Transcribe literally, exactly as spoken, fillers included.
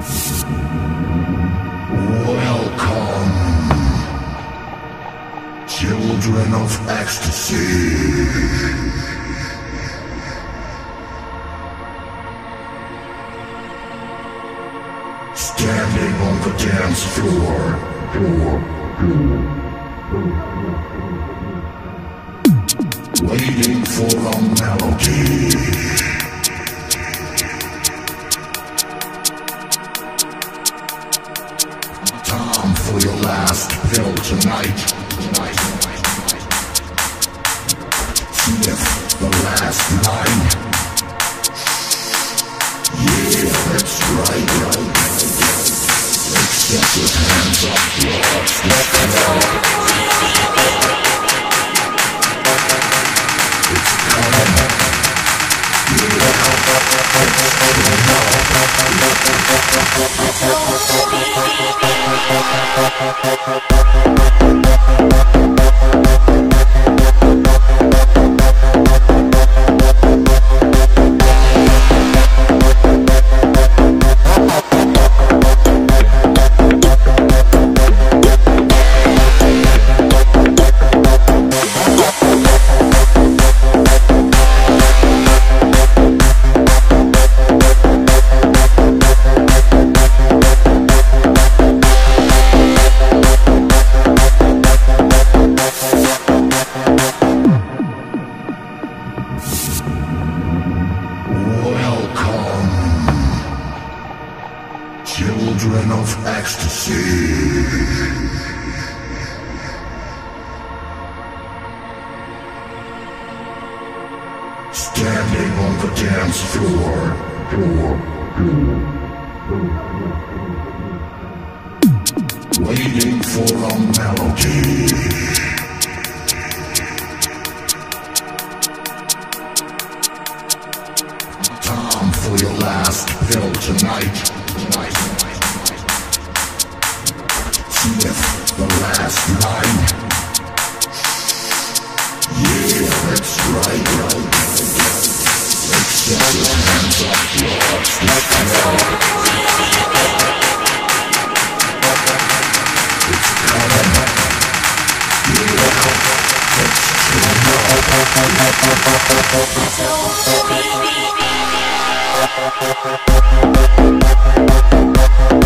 Welcome, children of ecstasy. Standing on the dance floor, floor, floor. Waiting for a melody. Time for your last pill tonight. Tonight. Sniff the last line. Yeah, that's right, right. Accept your hands up, Lord. Step it up. It's coming. Children of ecstasy. Standing on the dance floor, floor, floor. Waiting for a melody. Time for your last pill tonight. Tonight. Sniff the last line. Yeah, that's right, right. Accept your hands up, Lord. Step it up. It's coming. Yeah, it's true.